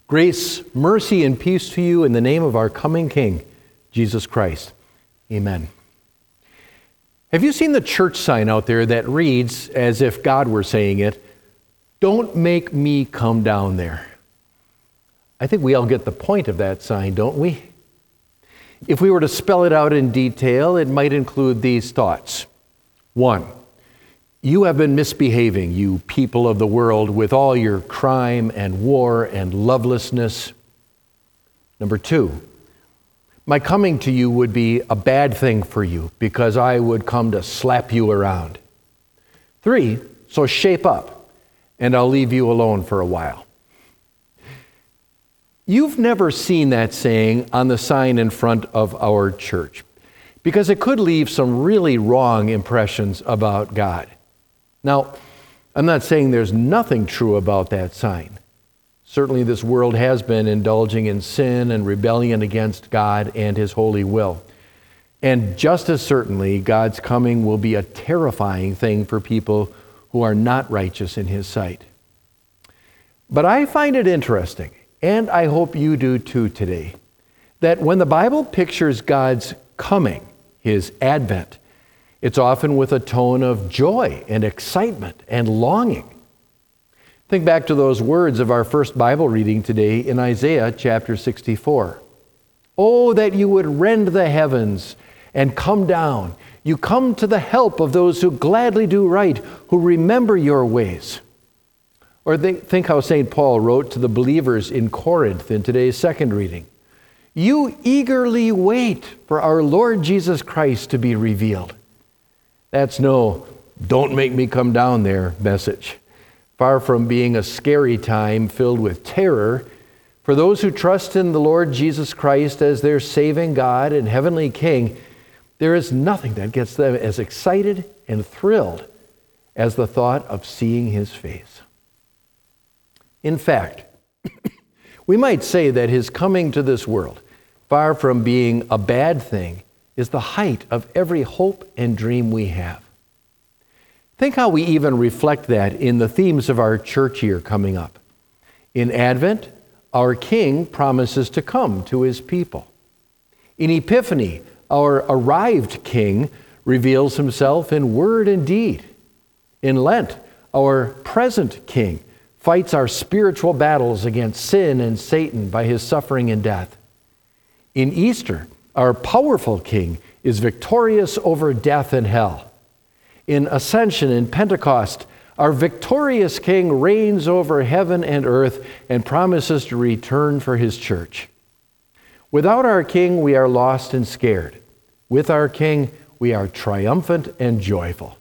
Grace, mercy, and peace to you in the name of our coming King, Jesus Christ. Amen. Have you seen the church sign out there that reads, as if God were saying it, "Don't make me come down there"? I think we all get the point of that sign, don't we? If we were to spell it out in detail, it might include these thoughts. 1, you have been misbehaving, you people of the world, with all your crime and war and lovelessness. Number 2, my coming to you would be a bad thing for you because I would come to slap you around. 3, so shape up and I'll leave you alone for a while. You've never seen that saying on the sign in front of our church because it could leave some really wrong impressions about God. Now, I'm not saying there's nothing true about that sign. Certainly this world has been indulging in sin and rebellion against God and His holy will. And just as certainly, God's coming will be a terrifying thing for people who are not righteous in His sight. But I find it interesting, and I hope you do too today, that when the Bible pictures God's coming, His advent, it's often with a tone of joy and excitement and longing. Think back to those words of our first Bible reading today in Isaiah chapter 64. "Oh, that you would rend the heavens and come down. You come to the help of those who gladly do right, who remember your ways." Or think how St. Paul wrote to the believers in Corinth in today's second reading. "You eagerly wait for our Lord Jesus Christ to be revealed." That's no "don't make me come down there" message. Far from being a scary time filled with terror, for those who trust in the Lord Jesus Christ as their saving God and heavenly King, there is nothing that gets them as excited and thrilled as the thought of seeing His face. In fact, we might say that His coming to this world, far from being a bad thing, is the height of every hope and dream we have. Think how we even reflect that in the themes of our church year coming up. In Advent, our King promises to come to His people. In Epiphany, our arrived King reveals Himself in word and deed. In Lent, our present King fights our spiritual battles against sin and Satan by His suffering and death. In Easter, our powerful King is victorious over death and hell. In Ascension and Pentecost, our victorious King reigns over heaven and earth and promises to return for His church. Without our King, we are lost and scared. With our King, we are triumphant and joyful.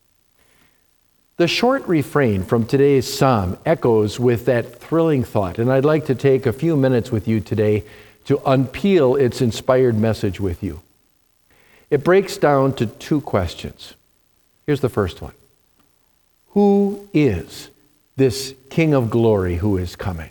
The short refrain from today's psalm echoes with that thrilling thought, and I'd like to take a few minutes with you today to unpeel its inspired message with you. It breaks down to 2 questions. Here's the first one. Who is this King of glory who is coming?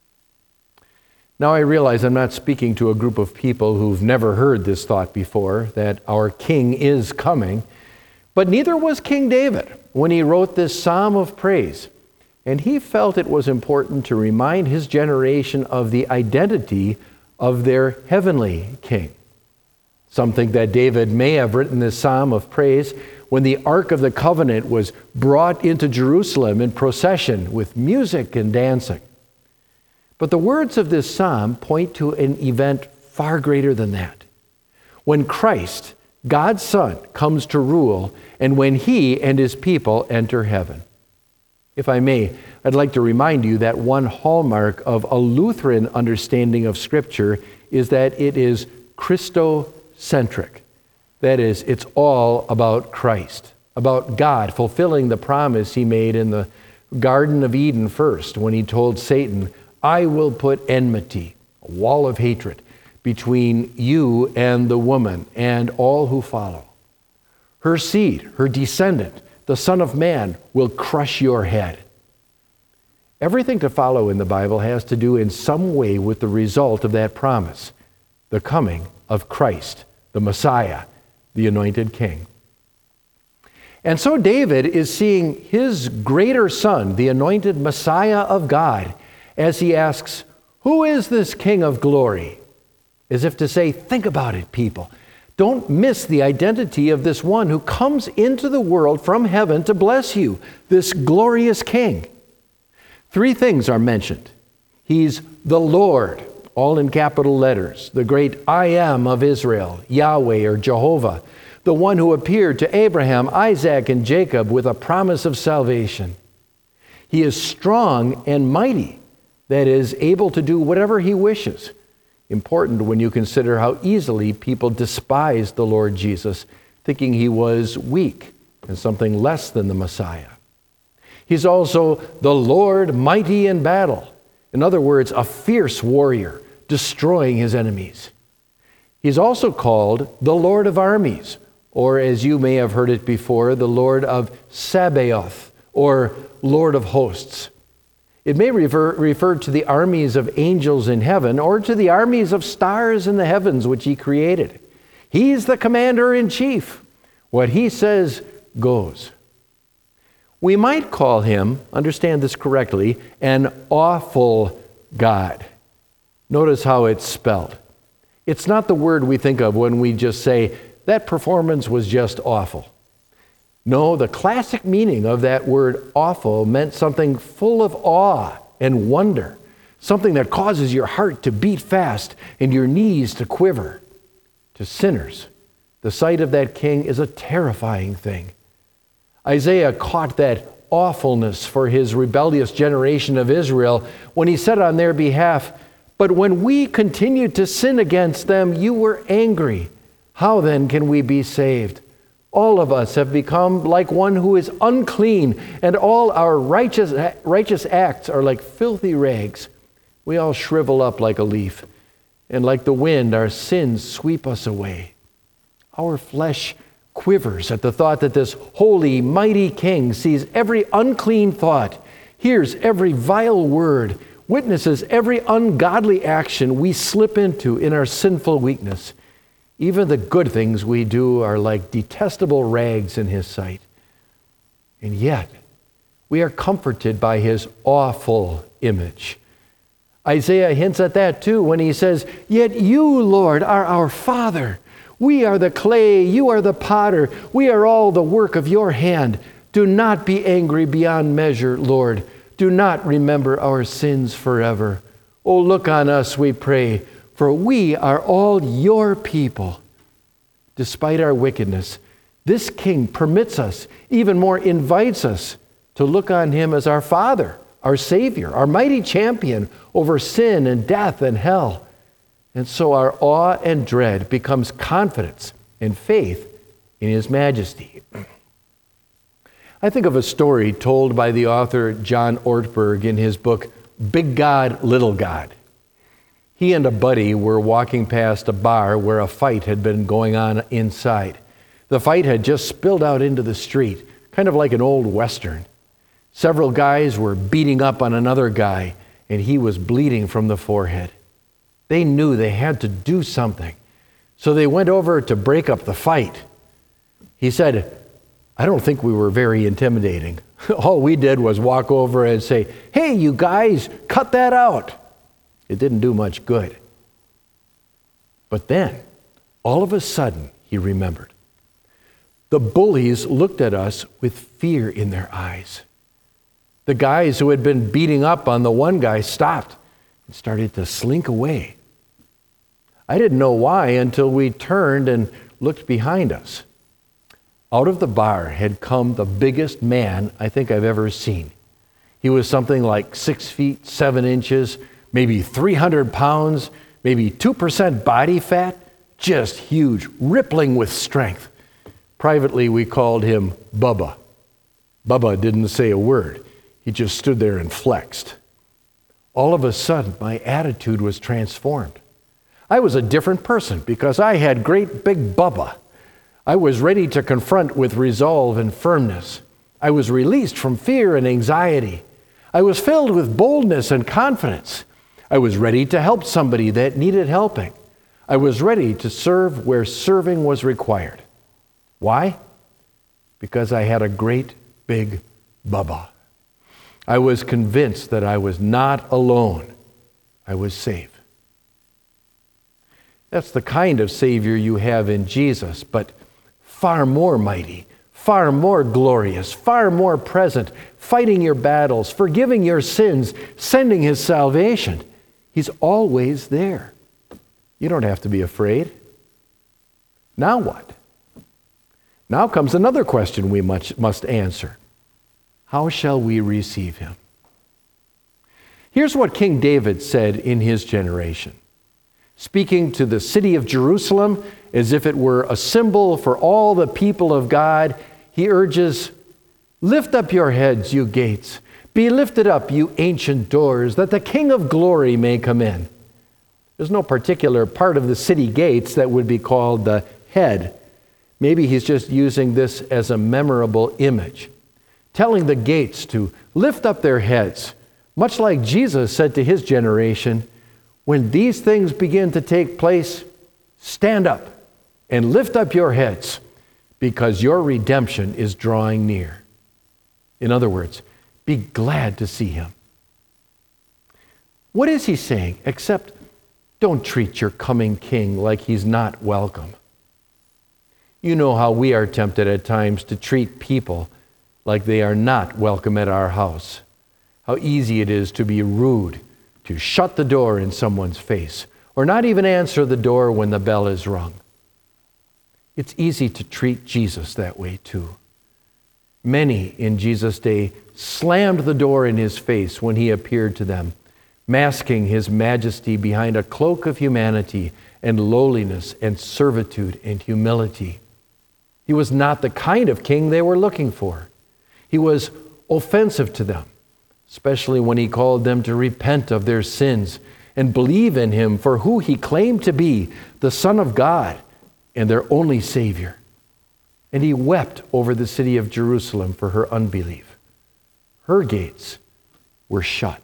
Now I realize I'm not speaking to a group of people who've never heard this thought before, that our King is coming, but neither was King David when he wrote this psalm of praise. And he felt it was important to remind his generation of the identity of their heavenly King. Something that David may have written this psalm of praise when the Ark of the Covenant was brought into Jerusalem in procession with music and dancing. But the words of this psalm point to an event far greater than that. When Christ, God's Son, comes to rule, and when He and His people enter heaven. If I may, I'd like to remind you that one hallmark of a Lutheran understanding of Scripture is that it is Christocentric. That is, it's all about Christ, about God fulfilling the promise He made in the Garden of Eden first, when He told Satan, "I will put enmity," a wall of hatred, between you and the woman and all who follow. Her seed, her descendant, the Son of Man, will crush your head. Everything to follow in the Bible has to do in some way with the result of that promise, the coming of Christ, the Messiah, the anointed King. And so David is seeing his greater Son, the anointed Messiah of God, as he asks, Who is this King of glory? As if to say, think about it, people. Don't miss the identity of this one who comes into the world from heaven to bless you, this glorious King. 3 things are mentioned. He's the Lord, all in capital letters, the great I am of Israel, Yahweh or Jehovah, the one who appeared to Abraham, Isaac, and Jacob with a promise of salvation. He is strong and mighty, that is, able to do whatever he wishes. Important when you consider how easily people despised the Lord Jesus, thinking he was weak and something less than the Messiah. He's also the Lord mighty in battle. In other words, a fierce warrior, destroying his enemies. He's also called the Lord of armies, or as you may have heard it before, the Lord of Sabaoth, or Lord of hosts. It may refer to the armies of angels in heaven or to the armies of stars in the heavens which he created. He's the commander-in-chief. What he says goes. We might call him, understand this correctly, an awful God. Notice how it's spelled. It's not the word we think of when we just say, that performance was just awful. No, the classic meaning of that word awful meant something full of awe and wonder, something that causes your heart to beat fast and your knees to quiver. To sinners, the sight of that king is a terrifying thing. Isaiah caught that awfulness for his rebellious generation of Israel when he said on their behalf, "But when we continued to sin against them, you were angry. How then can we be saved? All of us have become like one who is unclean, and all our righteous acts are like filthy rags. We all shrivel up like a leaf, and like the wind, our sins sweep us away." Our flesh quivers at the thought that this holy, mighty King sees every unclean thought, hears every vile word, witnesses every ungodly action we slip into in our sinful weakness. Even the good things we do are like detestable rags in his sight. And yet, we are comforted by his awful image. Isaiah hints at that too when he says, "Yet you, Lord, are our Father. We are the clay, you are the potter. We are all the work of your hand. Do not be angry beyond measure, Lord. Do not remember our sins forever. Oh, look on us, we pray, for we are all your people." Despite our wickedness, this King permits us, even more invites us, to look on him as our Father, our Savior, our mighty champion over sin and death and hell. And so our awe and dread becomes confidence and faith in his majesty. I think of a story told by the author John Ortberg in his book, Big God, Little God. He and a buddy were walking past a bar where a fight had been going on inside. The fight had just spilled out into the street, kind of like an old Western. Several guys were beating up on another guy, and he was bleeding from the forehead. They knew they had to do something, so they went over to break up the fight. He said, "I don't think we were very intimidating. All we did was walk over and say, 'Hey, you guys, cut that out.' It didn't do much good." But then, all of a sudden, he remembered. The bullies looked at us with fear in their eyes. The guys who had been beating up on the one guy stopped and started to slink away. I didn't know why until we turned and looked behind us. Out of the bar had come the biggest man I think I've ever seen. He was something like 6 feet 7 inches, maybe 300 pounds, maybe 2% body fat, just huge, rippling with strength. Privately, we called him Bubba. Bubba didn't say a word. He just stood there and flexed. All of a sudden, my attitude was transformed. I was a different person because I had great big Bubba. I was ready to confront with resolve and firmness. I was released from fear and anxiety. I was filled with boldness and confidence. I was ready to help somebody that needed helping. I was ready to serve where serving was required. Why? Because I had a great big Bubba. I was convinced that I was not alone. I was safe. That's the kind of Savior you have in Jesus, but far more mighty, far more glorious, far more present, fighting your battles, forgiving your sins, sending his salvation. He's always there. You don't have to be afraid. Now what? Now comes another question we must answer. How shall we receive him? Here's what King David said in his generation. Speaking to the city of Jerusalem as if it were a symbol for all the people of God, he urges, "Lift up your heads, you gates. Be lifted up, you ancient doors, that the King of glory may come in." There's no particular part of the city gates that would be called the head. Maybe he's just using this as a memorable image, telling the gates to lift up their heads, much like Jesus said to his generation, when these things begin to take place, stand up and lift up your heads because your redemption is drawing near. In other words, be glad to see him. What is he saying except don't treat your coming king like he's not welcome? You know how we are tempted at times to treat people like they are not welcome at our house. How easy it is to be rude, to shut the door in someone's face, or not even answer the door when the bell is rung. It's easy to treat Jesus that way too. Many in Jesus' day slammed the door in his face when he appeared to them, masking his majesty behind a cloak of humanity and lowliness and servitude and humility. He was not the kind of king they were looking for. He was offensive to them, especially when he called them to repent of their sins and believe in him for who he claimed to be, the Son of God and their only Savior. And he wept over the city of Jerusalem for her unbelief. Her gates were shut.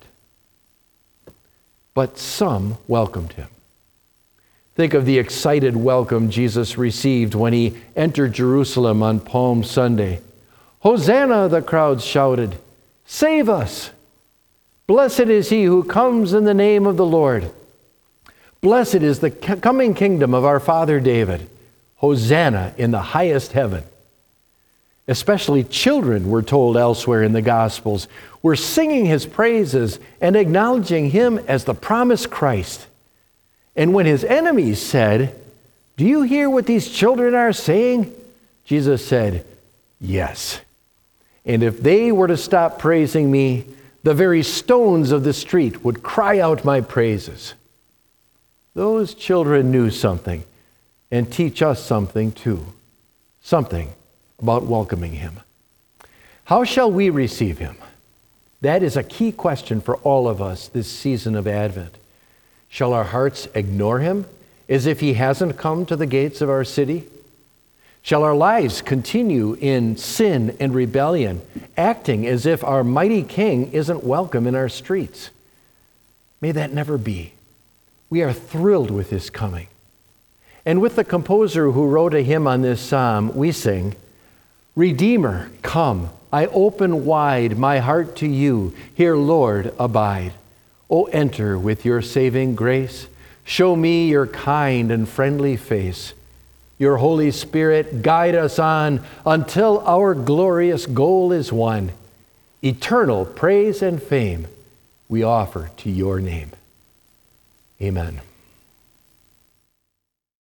But some welcomed him. Think of the excited welcome Jesus received when he entered Jerusalem on Palm Sunday. "Hosanna," the crowds shouted. "Save us! Blessed is he who comes in the name of the Lord. Blessed is the coming kingdom of our father David. Hosanna in the highest heaven." Especially children, we're told elsewhere in the Gospels, were singing his praises and acknowledging him as the promised Christ. And when his enemies said, "Do you hear what these children are saying?" Jesus said, "Yes. And if they were to stop praising me, the very stones of the street would cry out my praises." Those children knew something and teach us something too, something about welcoming him. How shall we receive him? That is a key question for all of us this season of Advent. Shall our hearts ignore him as if he hasn't come to the gates of our city? Shall our lives continue in sin and rebellion, acting as if our mighty King isn't welcome in our streets? May that never be. We are thrilled with his coming. And with the composer who wrote a hymn on this psalm, we sing, "Redeemer, come, I open wide my heart to you. Here, Lord, abide. O enter with your saving grace. Show me your kind and friendly face. Your Holy Spirit guide us on until our glorious goal is won. Eternal praise and fame we offer to your name." Amen.